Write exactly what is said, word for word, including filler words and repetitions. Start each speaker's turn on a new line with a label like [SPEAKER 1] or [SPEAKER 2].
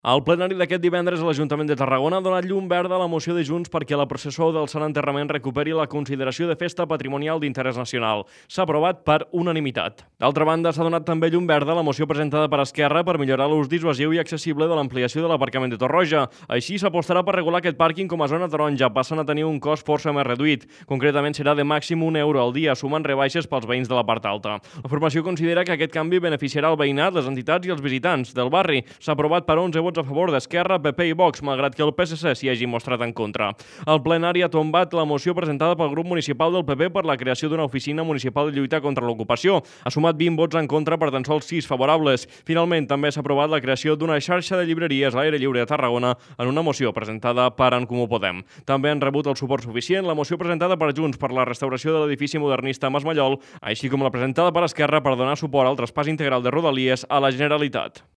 [SPEAKER 1] Al plenari d'aquest divendres, l'Ajuntament de Tarragona ha donat llum verda a la moció de Junts perquè la processó del Sant Enterrament recuperi la consideració de festa patrimonial d'interès nacional. S'ha aprovat per unanimitat. D'altra banda, s'ha donat també llum verda a la moció presentada per Esquerra per millorar l'ús dissuasiu i accessible de l'ampliació de l'aparcament de Torroja. Així, s'apostarà per regular aquest pàrquing com a zona taronja, passant a tenir un cost força més reduït. Concretament, serà de màxim un euro al dia, sumant rebaixes pels veïns de la part alta. La formació considera que aquest canvi beneficiarà el veïnat, les entitats i els visitants del barri. S'ha aprovat per onze vots a favor d'Esquerra, P P i Vox, malgrat que el P S C s'hi hagi mostrat en contra. El plenari ha tombat la moció presentada pel grup municipal del P P per la creació d'una oficina municipal de lluita contra l'ocupació. Ha sumat vint vots en contra per tan sols sis favorables. Finalment, també s'ha aprovat la creació d'una xarxa de llibreries a l'aire lliure a Tarragona en una moció presentada per En Comú Podem. També han rebut el suport suficient la moció presentada per Junts per la restauració de l'edifici modernista Mas Mallol, així com la presentada per Esquerra per donar suport al traspàs integral de Rodalies a la Generalitat.